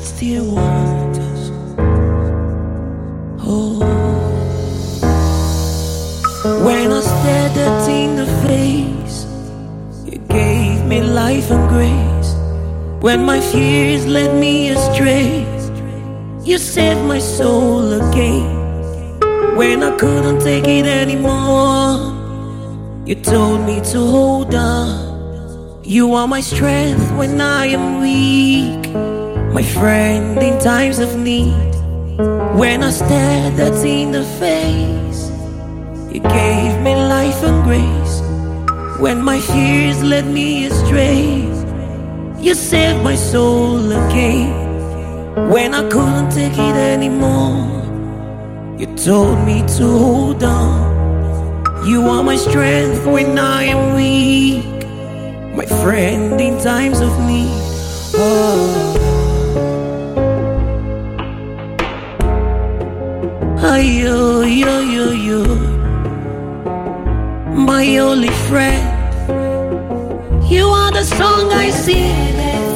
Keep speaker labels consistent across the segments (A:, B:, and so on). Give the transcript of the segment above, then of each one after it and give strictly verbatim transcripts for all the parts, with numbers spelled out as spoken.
A: still waters. Oh, when I stared at in the face, you gave me life and grace. When my fears led me astray, you saved my soul again. When I couldn't take it anymore, you told me to hold on. You are my strength when I am weak, my friend in times of need. When I stared at in the face, you gave me life and grace. When my fears led me astray, you saved my soul again. When I couldn't take it anymore, you told me to hold on. You are my strength when I am weak, my friend in times of need. Oh, yo, yo, yo, yo, my only friend. You are the song I sing.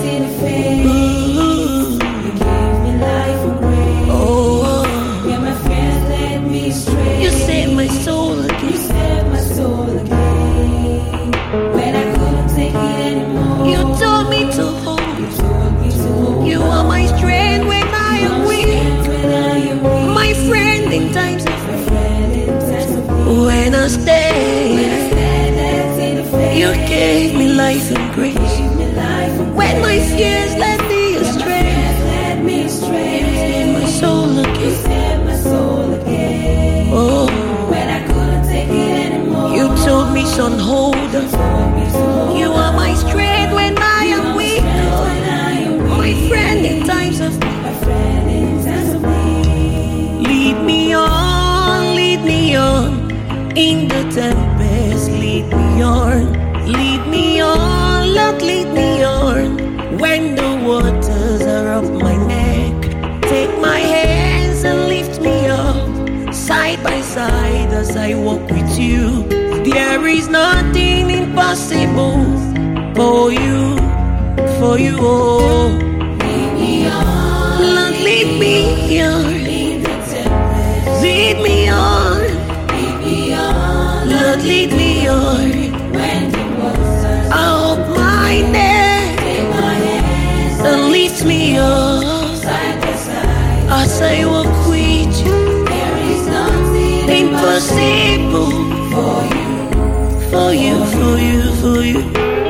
A: Ooh.
B: You gave me life and grace.
A: Oh,
B: When my friends led me astray,
A: you saved my soul again.
B: you saved my soul again. When I couldn't take it anymore,
A: You told me to hold.
B: you told me to hold
A: You
B: on.
A: are my strength when I am
B: My
A: weak,
B: strength when I am weak,
A: my friend in times of
B: my friend in times of need.
A: when I
B: When I
A: stay.
B: stand at in the face,
A: You gave me life and grace.
B: gave me life and
A: When my
B: grace.
A: fears led me
B: When my
A: astray,
B: friends led me astray,
A: you saved my soul
B: you
A: again.
B: saved my soul again.
A: Oh,
B: When I couldn't take it anymore,
A: you told me, son, hold on.
B: told me to hold
A: You are my strength when I am weak,
B: when I am weak,
A: my friend in times of
B: my friend in times of need.
A: lead me on, lead me on in the tempest. Lead me on, lead me on, Lord, lead me on when the waters are up my neck. Take my hands and lift me up side by side as I walk with you. There is nothing impossible for you, for you. Oh,
B: Lead me on,
A: Lord, lead me on,
B: in the tempest.
A: lead me on,
B: Lead me on,
A: Lord, lead me on.
B: when the waters
A: I hold my neck
B: take my hands
A: and lift me up
B: side by side.
A: as I walk with you.
B: There is nothing
A: Impossible
B: for you.
A: for you, for you, for you.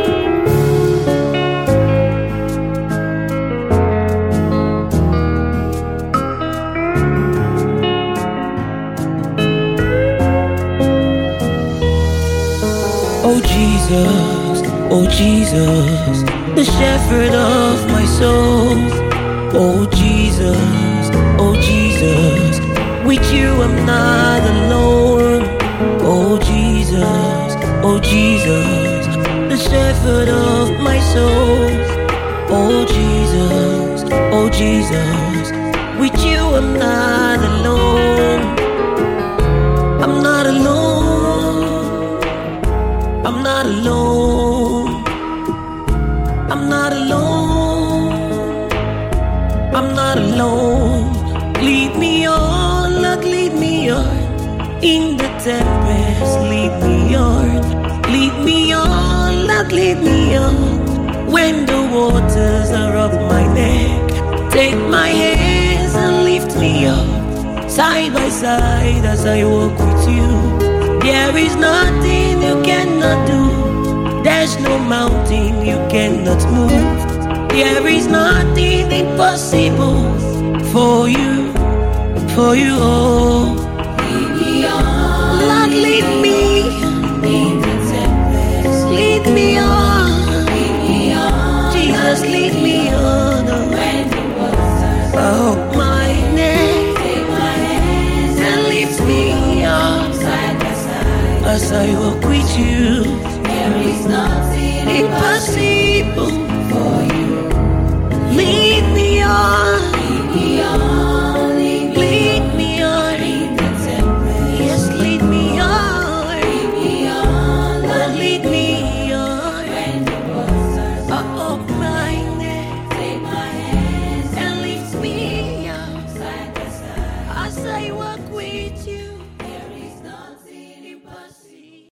A: Oh Jesus, oh Jesus, the shepherd of my soul. Oh Jesus, oh Jesus, with you I'm not alone. Oh Jesus, oh Jesus, the shepherd of my soul. Oh Jesus, oh Jesus, with you I'm not alone. I'm not alone. I'm not alone. I'm not alone. I'm not alone. Lead me on, Lord, lead me on. In the tempest, lead me on. Lead me on, Lord, lead me on. When the waters are up my neck, take my hands and lift me up. Side by side as I walk with you. There is nothing you cannot do. There's no mountain you cannot move. There is nothing impossible for you, for you. Oh,
B: Lead me on,
A: Lord, lead me,
B: in the tempest.
A: lead me on.
B: Lead me on,
A: Jesus, lead me on.
B: when the waters
A: Oh, my neck
B: take my hands
A: and lift me up
B: side by side.
A: as I walk with you.
B: There is nothing
A: Impossible
B: for you.
A: lead me on,
B: Lead me on, lead me
A: lead me on.
B: in the tempest.
A: Yes, lead me on,
B: Lead me on,
A: Lord, lead me on.
B: when the waters
A: Up my neck
B: take my hands
A: and lead with you.